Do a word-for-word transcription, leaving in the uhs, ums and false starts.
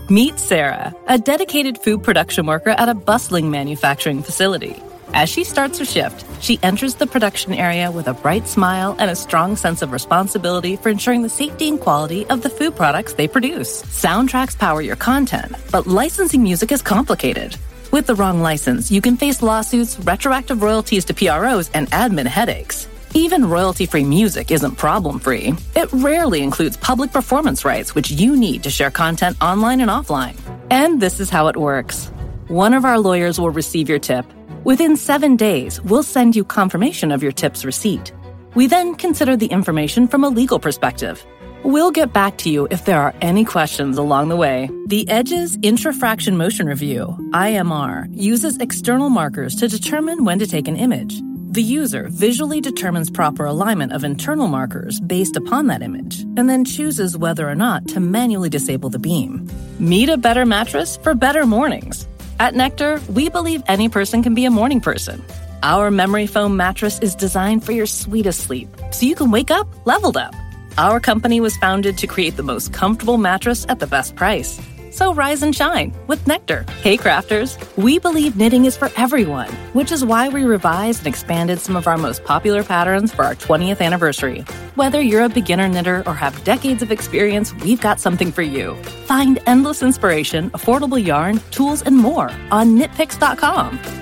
Meet Sarah, a dedicated food production worker at a bustling manufacturing facility. As she starts her shift, she enters the production area with a bright smile and a strong sense of responsibility for ensuring the safety and quality of the food products they produce. Soundtracks power your content, but licensing music is complicated. With the wrong license, you can face lawsuits, retroactive royalties to P R Os, and admin headaches. Even royalty-free music isn't problem-free. It rarely includes public performance rights, which you need to share content online and offline. And this is how it works. One of our lawyers will receive your tip. Within seven days, we'll send you confirmation of your tip's receipt. We then consider the information from a legal perspective. We'll get back to you if there are any questions along the way. The Edge's Intrafraction Motion Review, I M R, uses external markers to determine when to take an image. The user visually determines proper alignment of internal markers based upon that image, and then chooses whether or not to manually disable the beam. Meet a better mattress for better mornings. At Nectar, we believe any person can be a morning person. Our memory foam mattress is designed for your sweetest sleep, so you can wake up leveled up. Our company was founded to create the most comfortable mattress at the best price. So rise and shine with Nectar. Hey crafters, we believe knitting is for everyone, which is why we revised and expanded some of our most popular patterns for our twentieth anniversary. Whether you're a beginner knitter or have decades of experience, we've got something for you. Find endless inspiration, affordable yarn, tools, and more on knit picks dot com.